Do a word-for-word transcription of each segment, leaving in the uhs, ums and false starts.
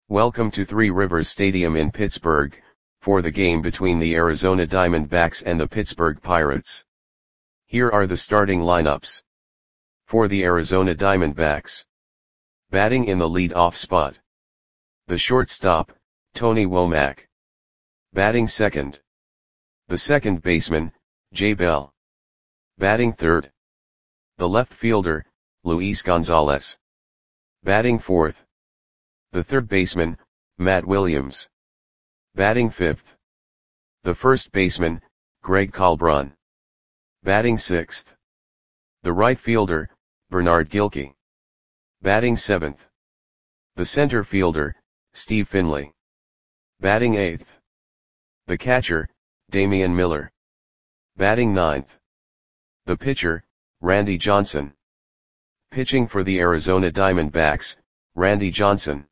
Welcome to Three Rivers Stadium in Pittsburgh, for the game between the Arizona Diamondbacks and the Pittsburgh Pirates. Here are the starting lineups. For the Arizona Diamondbacks. Batting in the lead-off spot. The shortstop, Tony Womack. Batting second. The second baseman, Jay Bell. Batting third. The left fielder, Luis Gonzalez. Batting fourth. The third baseman, Matt Williams. Batting fifth. The first baseman, Greg Kalbrun. Batting sixth. The right fielder, Bernard Gilkey. Batting seventh. The center fielder, Steve Finley. Batting eighth. The catcher, Damian Miller. Batting ninth. The pitcher, Randy Johnson. Pitching for the Arizona Diamondbacks, Randy Johnson.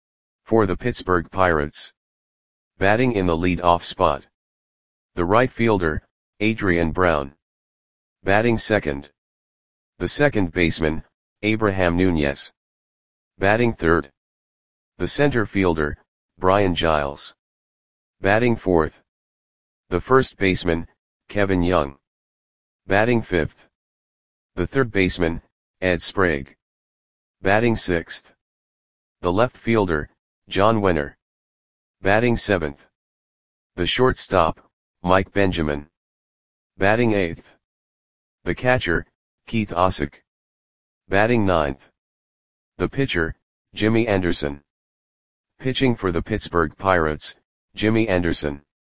For the Pittsburgh Pirates. Batting in the lead-off spot. The right fielder, Adrian Brown. Batting second. The second baseman, Abraham Nunez. Batting third. The center fielder, Brian Giles. Batting fourth. The first baseman, Kevin Young. Batting fifth. The third baseman, Ed Sprague. Batting sixth. The left fielder, John Wenner. Batting seventh. The shortstop, Mike Benjamin. Batting eighth. The catcher, Keith Osick. Batting ninth. The pitcher, Jimmy Anderson. Pitching for the Pittsburgh Pirates, Jimmy Anderson.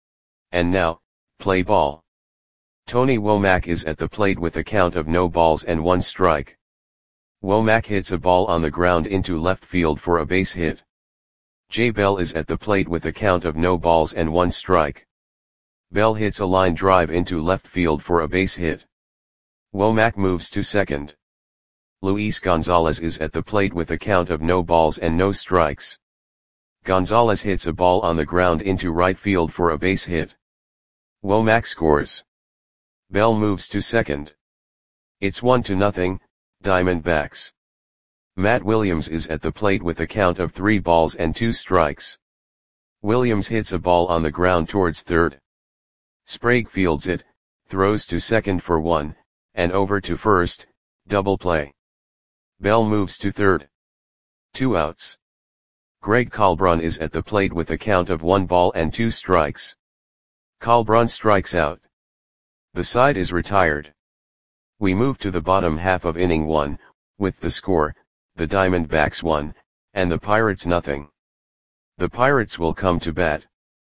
And now, play ball. Tony Womack is at the plate with a count of no balls and one strike. Womack hits a ball on the ground into left field for a base hit. Jay Bell is at the plate with a count of no balls and one strike. Bell hits a line drive into left field for a base hit. Womack moves to second. Luis Gonzalez is at the plate with a count of no balls and no strikes. Gonzalez hits a ball on the ground into right field for a base hit. Womack scores. Bell moves to second. It's one to nothing, Diamondbacks. Matt Williams is at the plate with a count of three balls and two strikes. Williams hits a ball on the ground towards third. Sprague fields it, throws to second for one, and over to first, double play. Bell moves to third. Two outs. Greg Kalbrun is at the plate with a count of one ball and two strikes. Kalbrun strikes out. The side is retired. We move to the bottom half of inning one, with the score, the Diamondbacks one, and the Pirates nothing. The Pirates will come to bat.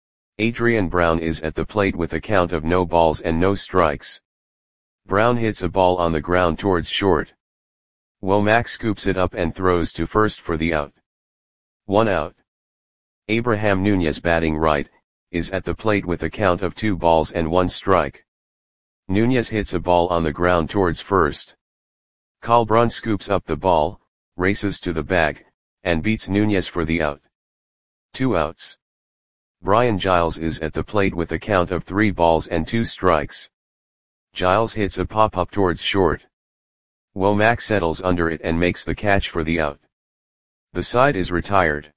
Adrian Brown is at the plate with a count of no balls and no strikes. Brown hits a ball on the ground towards short. Womack scoops it up and throws to first for the out. One out. Abraham Nunez, batting right, is at the plate with a count of two balls and one strike. Nunez hits a ball on the ground towards first. Kalbrun scoops up the ball, races to the bag, and beats Nunez for the out. Two outs. Brian Giles is at the plate with a count of three balls and two strikes. Giles hits a pop-up towards short. Womack settles under it and makes the catch for the out. The side is retired.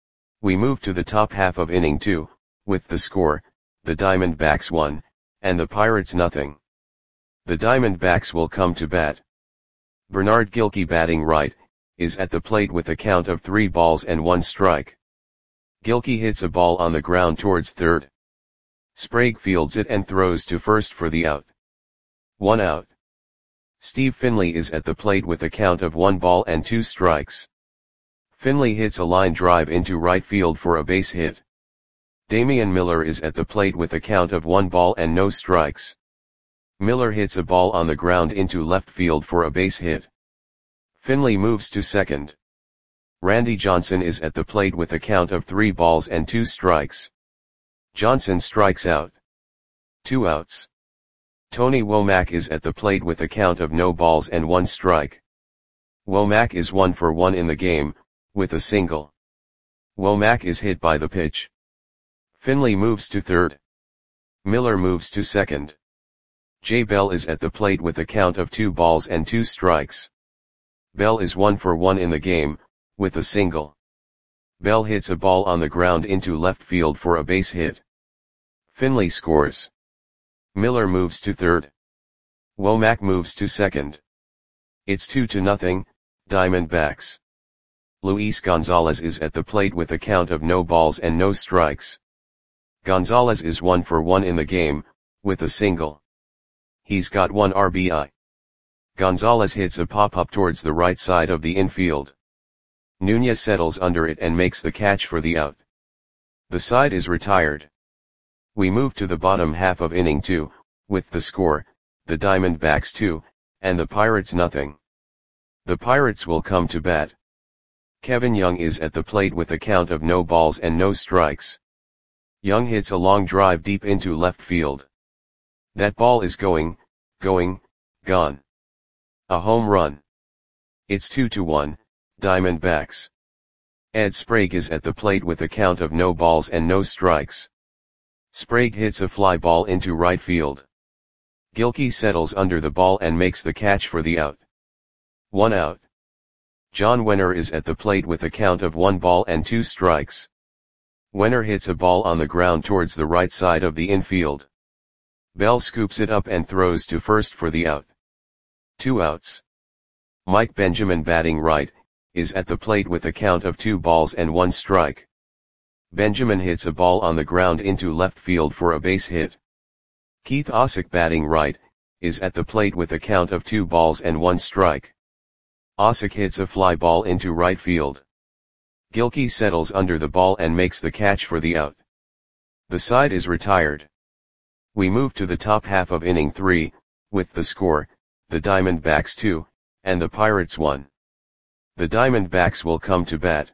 We move to the top half of inning two, with the score, the Diamondbacks one, and the Pirates nothing. The Diamondbacks will come to bat. Bernard Gilkey, batting right, is at the plate with a count of three balls and one strike. Gilkey hits a ball on the ground towards third. Sprague fields it and throws to first for the out. One out. Steve Finley is at the plate with a count of one ball and two strikes. Finley hits a line drive into right field for a base hit. Damian Miller is at the plate with a count of one ball and no strikes. Miller hits a ball on the ground into left field for a base hit. Finley moves to second. Randy Johnson is at the plate with a count of three balls and two strikes. Johnson strikes out. Two outs. Tony Womack is at the plate with a count of no balls and one strike. Womack is one for one in the game, with a single. Womack is hit by the pitch. Finley moves to third. Miller moves to second. Jay Bell is at the plate with a count of two balls and two strikes. Bell is one for one in the game, with a single. Bell hits a ball on the ground into left field for a base hit. Finley scores. Miller moves to third. Womack moves to second. It's two to nothing, Diamondbacks. Luis Gonzalez is at the plate with a count of no balls and no strikes. Gonzalez is one for one in the game, with a single. He's got one R B I. Gonzalez hits a pop-up towards the right side of the infield. Nunez settles under it and makes the catch for the out. The side is retired. We move to the bottom half of inning two, with the score, the Diamondbacks two, and the Pirates nothing. The Pirates will come to bat. Kevin Young is at the plate with a count of no balls and no strikes. Young hits a long drive deep into left field. That ball is going, going, gone. A home run. It's two to one, Diamondbacks. Ed Sprague is at the plate with a count of no balls and no strikes. Sprague hits a fly ball into right field. Gilkey settles under the ball and makes the catch for the out. One out. John Wenner is at the plate with a count of one ball and two strikes. Wenner hits a ball on the ground towards the right side of the infield. Bell scoops it up and throws to first for the out. Two outs. Mike Benjamin, batting right, is at the plate with a count of two balls and one strike. Benjamin hits a ball on the ground into left field for a base hit. Keith Osick, batting right, is at the plate with a count of two balls and one strike. Osick hits a fly ball into right field. Gilkey settles under the ball and makes the catch for the out. The side is retired. We move to the top half of inning three, with the score, the Diamondbacks two, and the Pirates one. The Diamondbacks will come to bat.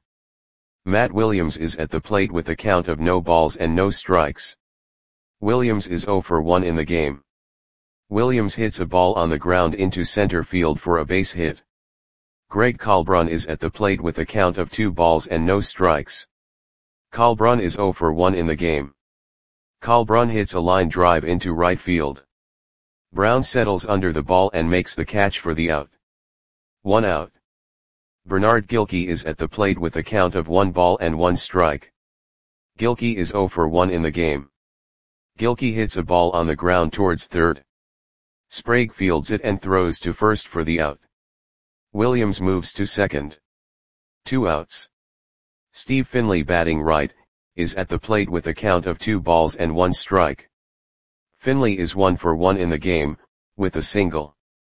Matt Williams is at the plate with a count of no balls and no strikes. Williams is zero for one in the game. Williams hits a ball on the ground into center field for a base hit. Greg Colbrun is at the plate with a count of two balls and no strikes. Colbrun is zero for one in the game. Colbrun hits a line drive into right field. Brown settles under the ball and makes the catch for the out. One out. Bernard Gilkey is at the plate with a count of one ball and one strike. Gilkey is zero for one in the game. Gilkey hits a ball on the ground towards third. Sprague fields it and throws to first for the out. Williams moves to second. Two outs. Steve Finley, batting right, is at the plate with a count of two balls and one strike. Finley is one for one in the game, with a single.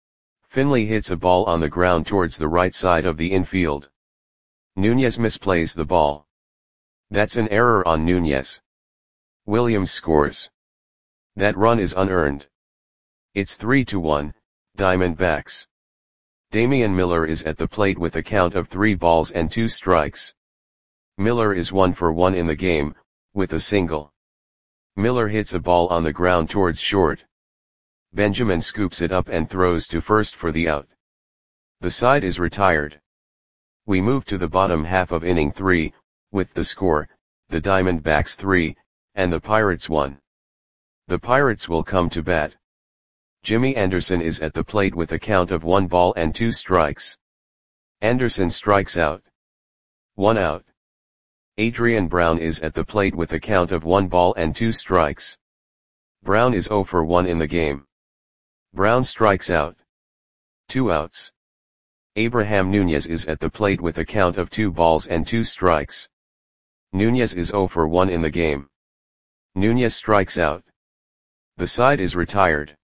Finley hits a ball on the ground towards the right side of the infield. Nunez misplays the ball. That's an error on Nunez. Williams scores. That run is unearned. It's three to one, Diamondbacks. Damian Miller is at the plate with a count of three balls and two strikes. Miller is one for one in the game, with a single. Miller hits a ball on the ground towards short. Benjamin scoops it up and throws to first for the out. The side is retired. We move to the bottom half of inning three, with the score, the Diamondbacks three, and the Pirates one. The Pirates will come to bat. Jimmy Anderson is at the plate with a count of one ball and two strikes. Anderson strikes out. One out. Adrian Brown is at the plate with a count of one ball and two strikes. Brown is zero for one in the game. Brown strikes out. Two outs. Abraham Nunez is at the plate with a count of two balls and two strikes. Nunez is zero for one in the game. Nunez strikes out. The side is retired.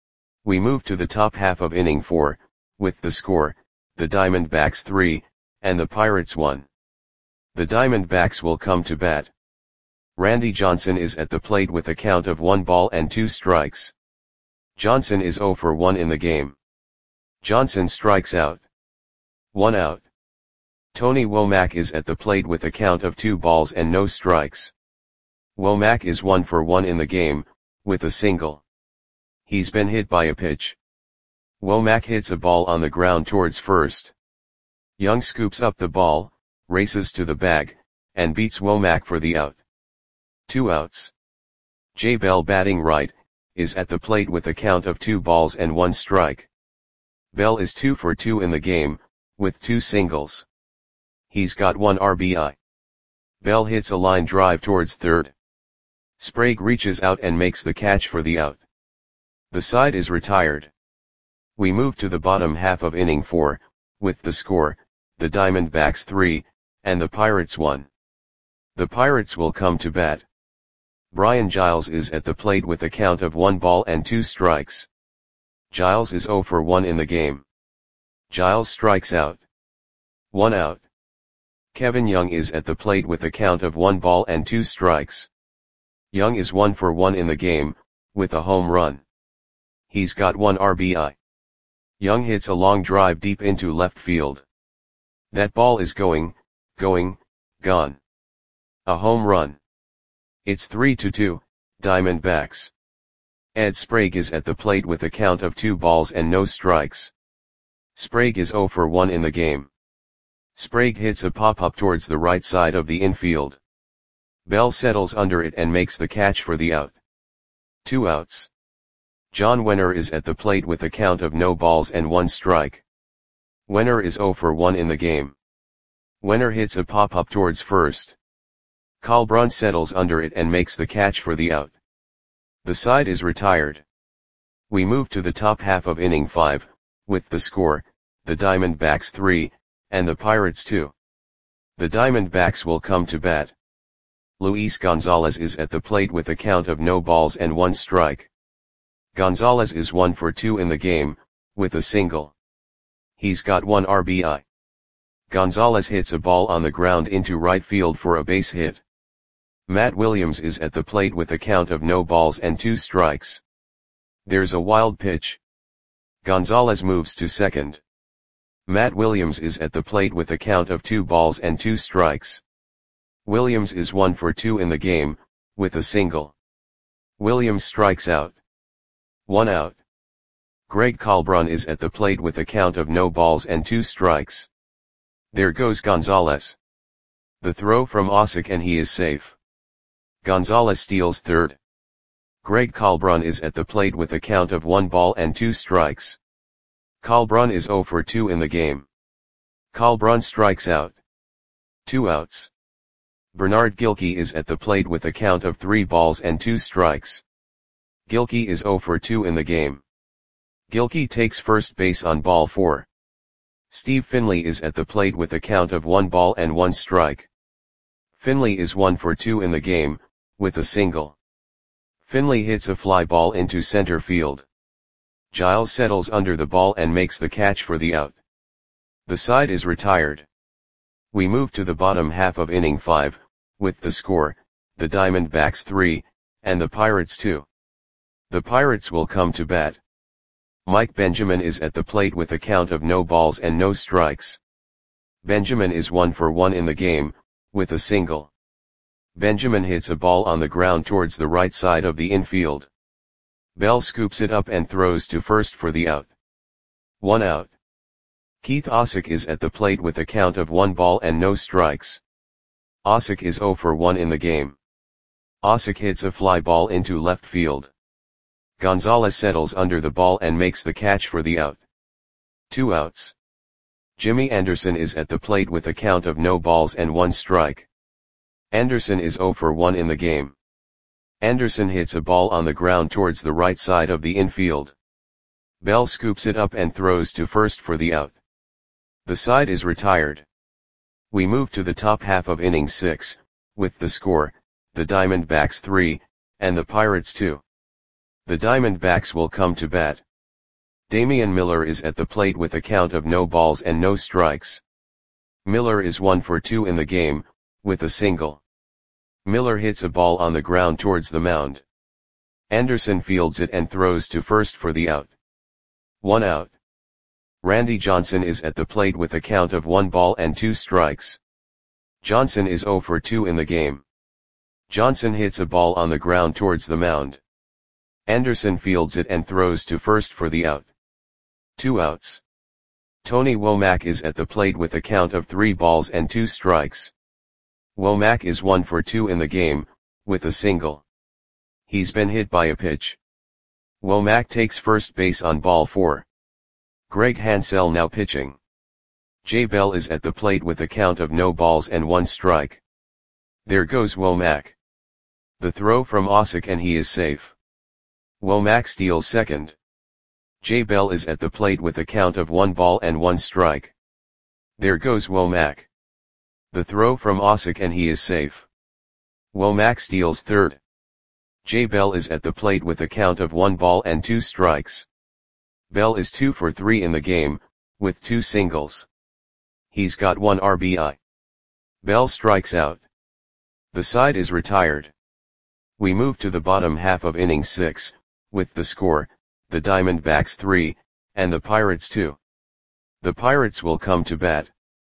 We move to the top half of inning four, with the score, the Diamondbacks three, and the Pirates one. The Diamondbacks will come to bat. Randy Johnson is at the plate with a count of one ball and two strikes. Johnson is zero for one in the game. Johnson strikes out. One out. Tony Womack is at the plate with a count of two balls and no strikes. Womack is one for one in the game, with a single. He's been hit by a pitch. Womack hits a ball on the ground towards first. Young scoops up the ball, races to the bag, and beats Womack for the out. Two outs. Jay Bell, batting right, is at the plate with a count of two balls and one strike. Bell is two for two in the game, with two singles. He's got one R B I. Bell hits a line drive towards third. Sprague reaches out and makes the catch for the out. The side is retired. We move to the bottom half of inning four, with the score, the Diamondbacks three, and the Pirates one. The Pirates will come to bat. Brian Giles is at the plate with a count of one ball and two strikes. Giles is oh for one in the game. Giles strikes out. One out. Kevin Young is at the plate with a count of one ball and two strikes. Young is one for one in the game, with a home run. He's got one R B I. Young hits a long drive deep into left field. That ball is going, going, gone. A home run. It's three to two, Diamondbacks. Ed Sprague is at the plate with a count of two balls and no strikes. Sprague is oh for one in the game. Sprague hits a pop-up towards the right side of the infield. Bell settles under it and makes the catch for the out. Two outs. John Wenner is at the plate with a count of no balls and one strike. Wenner is oh for one in the game. Wenner hits a pop-up towards first. Colbrun settles under it and makes the catch for the out. The side is retired. We move to the top half of inning five, with the score, the Diamondbacks three, and the Pirates two. The Diamondbacks will come to bat. Luis Gonzalez is at the plate with a count of no balls and one strike. Gonzalez is one for two in the game, with a single. He's got one R B I. Gonzalez hits a ball on the ground into right field for a base hit. Matt Williams is at the plate with a count of no balls and two strikes. There's a wild pitch. Gonzalez moves to second. Matt Williams is at the plate with a count of two balls and two strikes. Williams is one for two in the game, with a single. Williams strikes out. One out. Greg Colbrun is at the plate with a count of no balls and two strikes. There goes Gonzalez. The throw from Osick and he is safe. Gonzalez steals third. Greg Colbrun is at the plate with a count of one ball and two strikes. Colbrun is oh for two in the game. Colbrun strikes out. Two outs. Bernard Gilkey is at the plate with a count of three balls and two strikes. Gilkey is oh for two in the game. Gilkey takes first base on ball four. Steve Finley is at the plate with a count of one ball and one strike. Finley is one for two in the game, with a single. Finley hits a fly ball into center field. Giles settles under the ball and makes the catch for the out. The side is retired. We move to the bottom half of inning five, with the score, the Diamondbacks three, and the Pirates two. The Pirates will come to bat. Mike Benjamin is at the plate with a count of no balls and no strikes. Benjamin is one for one in the game, with a single. Benjamin hits a ball on the ground towards the right side of the infield. Bell scoops it up and throws to first for the out. One out. Keith Osick is at the plate with a count of one ball and no strikes. Osick is oh for one in the game. Osick hits a fly ball into left field. Gonzalez settles under the ball and makes the catch for the out. Two outs. Jimmy Anderson is at the plate with a count of no balls and one strike. Anderson is oh for one in the game. Anderson hits a ball on the ground towards the right side of the infield. Bell scoops it up and throws to first for the out. The side is retired. We move to the top half of inning six, with the score, the Diamondbacks three, and the Pirates two. The Diamondbacks will come to bat. Damian Miller is at the plate with a count of no balls and no strikes. Miller is one for two in the game, with a single. Miller hits a ball on the ground towards the mound. Anderson fields it and throws to first for the out. One out. Randy Johnson is at the plate with a count of one ball and two strikes. Johnson is oh for two in the game. Johnson hits a ball on the ground towards the mound. Anderson fields it and throws to first for the out. Two outs. Tony Womack is at the plate with a count of three balls and two strikes. Womack is one for two in the game, with a single. He's been hit by a pitch. Womack takes first base on ball four. Greg Hansell now pitching. Jay Bell is at the plate with a count of no balls and one strike. There goes Womack. The throw from Osick and he is safe. Womack steals second. J. Bell is at the plate with a count of one ball and one strike. There goes Womack. The throw from Osick and he is safe. Womack steals third. J. Bell is at the plate with a count of one ball and two strikes. Bell is two for three in the game, with two singles. He's got one R B I. Bell strikes out. The side is retired. We move to the bottom half of inning six, with the score, the Diamondbacks three, and the Pirates two. The Pirates will come to bat.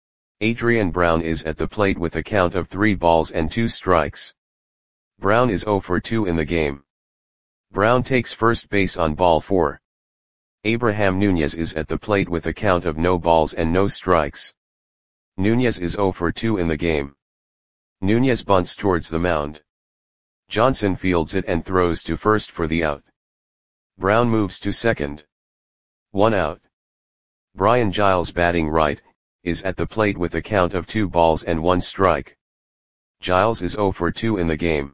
Adrian Brown is at the plate with a count of three balls and two strikes. Brown is zero for two in the game. Brown takes first base on ball four. Abraham Nunez is at the plate with a count of no balls and no strikes. Nunez is zero for two in the game. Nunez bunts towards the mound. Johnson fields it and throws to first for the out. Brown moves to second. One out. Brian Giles, batting right, is at the plate with a count of two balls and one strike. Giles is zero for two in the game.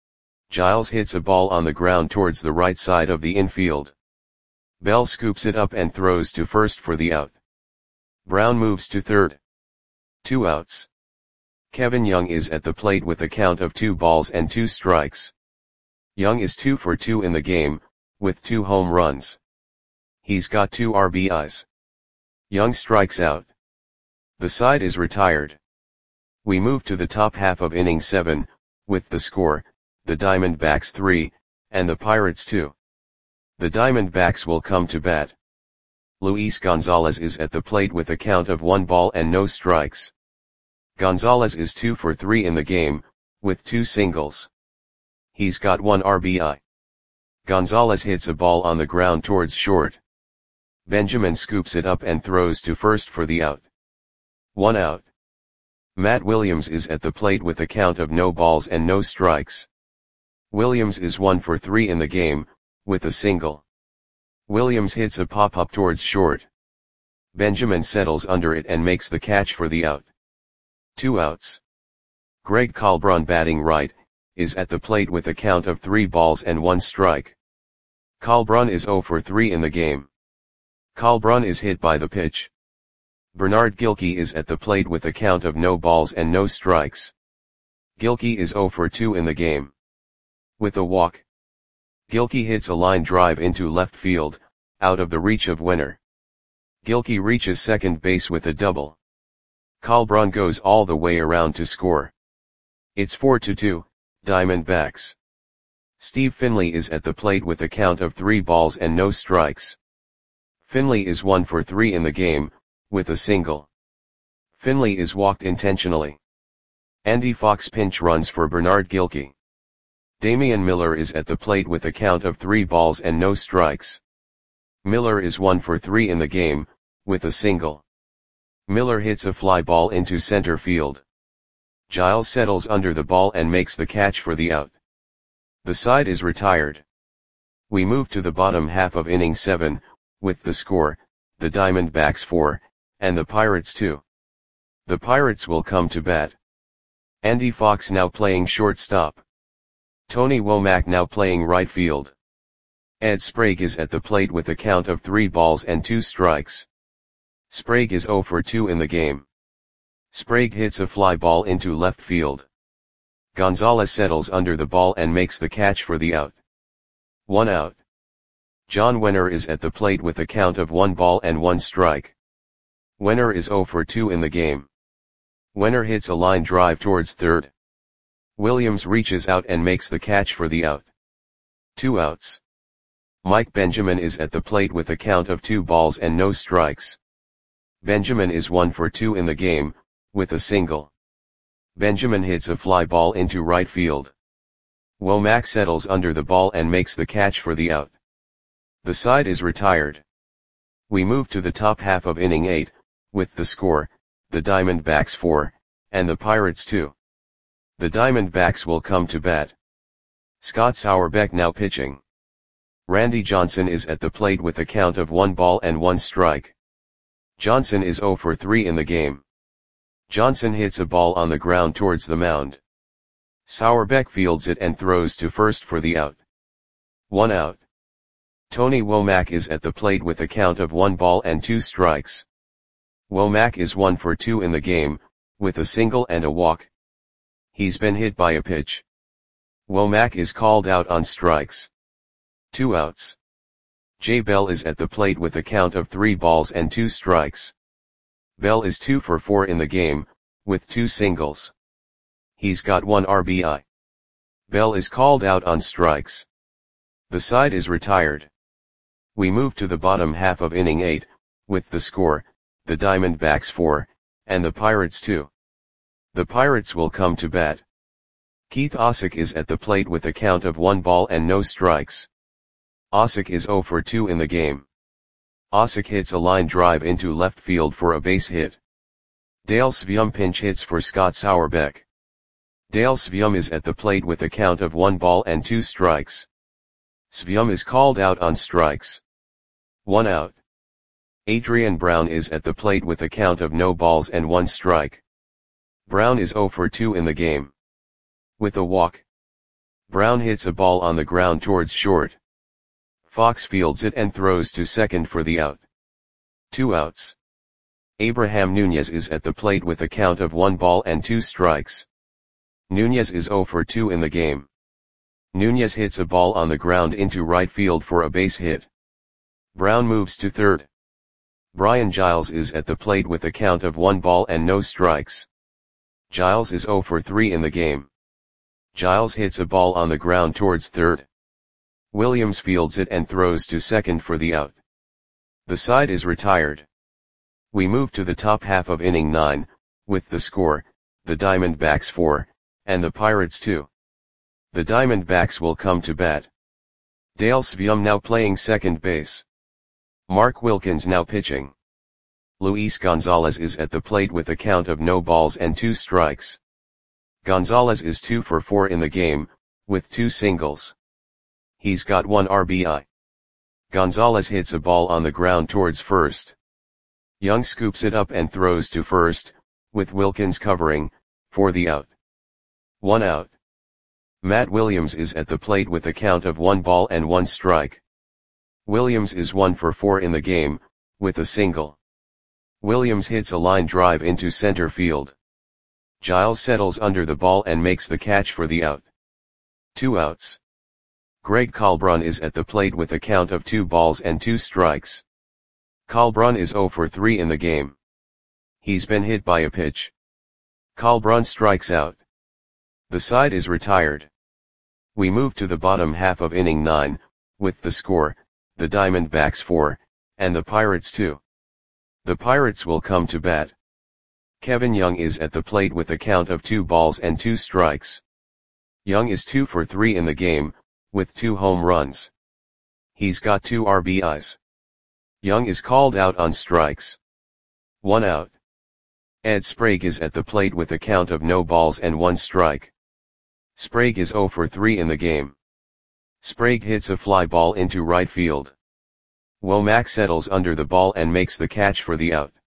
Giles hits a ball on the ground towards the right side of the infield. Bell scoops it up and throws to first for the out. Brown moves to third. Two outs. Kevin Young is at the plate with a count of two balls and two strikes. Young is two for two in the game, with two home runs. He's got two R B Is. Young strikes out. The side is retired. We move to the top half of inning seven, with the score, the Diamondbacks three, and the Pirates two. The Diamondbacks will come to bat. Luis Gonzalez is at the plate with a count of one ball and no strikes. Gonzalez is two for three in the game, with two singles. He's got one R B I. Gonzalez hits a ball on the ground towards short. Benjamin scoops it up and throws to first for the out. One out. Matt Williams is at the plate with a count of no balls and no strikes. Williams is one for three in the game, with a single. Williams hits a pop-up towards short. Benjamin settles under it and makes the catch for the out. Two outs. Greg Colbrun, batting right, is at the plate with a count of three balls and one strike. Colbrun is zero for three in the game. Colbrun is hit by the pitch. Bernard Gilkey is at the plate with a count of no balls and no strikes. Gilkey is zero for two in the game. With a walk. Gilkey hits a line drive into left field, out of the reach of Wenner. Gilkey reaches second base with a double. Colbrun goes all the way around to score. It's four to two, Diamondbacks. Steve Finley is at the plate with a count of three balls and no strikes. Finley is one for three in the game, with a single. Finley is walked intentionally. Andy Fox pinch runs for Bernard Gilkey. Damian Miller is at the plate with a count of three balls and no strikes. Miller is one for three in the game, with a single. Miller hits a fly ball into center field. Giles settles under the ball and makes the catch for the out. The side is retired. We move to the bottom half of inning seven, with the score, the Diamondbacks four, and the Pirates two. The Pirates will come to bat. Andy Fox now playing shortstop. Tony Womack now playing right field. Ed Sprague is at the plate with a count of three balls and two strikes. Sprague is zero for two in the game. Sprague hits a fly ball into left field. Gonzalez settles under the ball and makes the catch for the out. One out. John Wenner is at the plate with a count of one ball and one strike. Wenner is zero for two in the game. Wenner hits a line drive towards third. Williams reaches out and makes the catch for the out. Two outs. Mike Benjamin is at the plate with a count of two balls and no strikes. Benjamin is one for two in the game, with a single. Benjamin hits a fly ball into right field. Womack settles under the ball and makes the catch for the out. The side is retired. We move to the top half of inning eight, with the score, the Diamondbacks four, and the Pirates two. The Diamondbacks will come to bat. Scott Sauerbeck now pitching. Randy Johnson is at the plate with a count of one ball and one strike. Johnson is zero for three in the game. Johnson hits a ball on the ground towards the mound. Sauerbeck fields it and throws to first for the out. One out. Tony Womack is at the plate with a count of one ball and two strikes. Womack is one for two in the game, with a single and a walk. He's been hit by a pitch. Womack is called out on strikes. Two outs. Jay Bell is at the plate with a count of three balls and two strikes. Bell is two for four in the game, with two singles. He's got one R B I. Bell is called out on strikes. The side is retired. We move to the bottom half of inning eight, with the score, the Diamondbacks four, and the Pirates two. The Pirates will come to bat. Keith Osick is at the plate with a count of one ball and no strikes. Osick is zero for two in the game. Osick hits a line drive into left field for a base hit. Dale Svium pinch hits for Scott Sauerbeck. Dale Svium is at the plate with a count of one ball and two strikes. Svium is called out on strikes. One out. Adrian Brown is at the plate with a count of no balls and one strike. Brown is zero for two in the game. With a walk. Brown hits a ball on the ground towards short. Fox fields it and throws to second for the out. Two outs. Abraham Nunez is at the plate with a count of one ball and two strikes. Nunez is zero for two in the game. Nunez hits a ball on the ground into right field for a base hit. Brown moves to third. Brian Giles is at the plate with a count of one ball and no strikes. Giles is zero for three in the game. Giles hits a ball on the ground towards third. Williams fields it and throws to second for the out. The side is retired. We move to the top half of inning nine, with the score, the Diamondbacks four, and the Pirates two. The Diamondbacks will come to bat. Dale Svium now playing second base. Mark Wilkins now pitching. Luis Gonzalez is at the plate with a count of no balls and two strikes. Gonzalez is two for four in the game, with two singles. He's got one R B I. Gonzalez hits a ball on the ground towards first. Young scoops it up and throws to first, with Wilkins covering, for the out. One out. Matt Williams is at the plate with a count of one ball and one strike. Williams is one for four in the game, with a single. Williams hits a line drive into center field. Giles settles under the ball and makes the catch for the out. Two outs. Greg Kalbrun is at the plate with a count of two balls and two strikes. Kalbrun is zero for three in the game. He's been hit by a pitch. Kalbrun strikes out. The side is retired. We move to the bottom half of inning nine, with the score, the Diamondbacks four, and the Pirates two. The Pirates will come to bat. Kevin Young is at the plate with a count of two balls and two strikes. Young is two for three in the game, with two home runs. He's got two R B Is. Young is called out on strikes. One out. Ed Sprague is at the plate with a count of no balls and one strike. Sprague is zero for three in the game. Sprague hits a fly ball into right field. Womack settles under the ball and makes the catch for the out.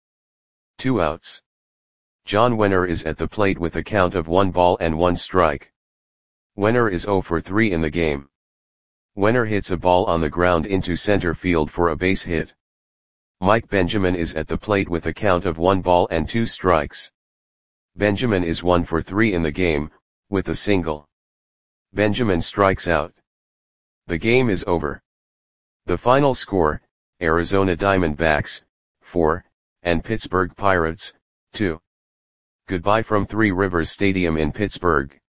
Two outs. John Wenner is at the plate with a count of one ball and one strike. Wenner is zero for three in the game. Wenner hits a ball on the ground into center field for a base hit. Mike Benjamin is at the plate with a count of one ball and two strikes. Benjamin is one for three in the game, with a single. Benjamin strikes out. The game is over. The final score, Arizona Diamondbacks, four, and Pittsburgh Pirates, two. Goodbye from Three Rivers Stadium in Pittsburgh.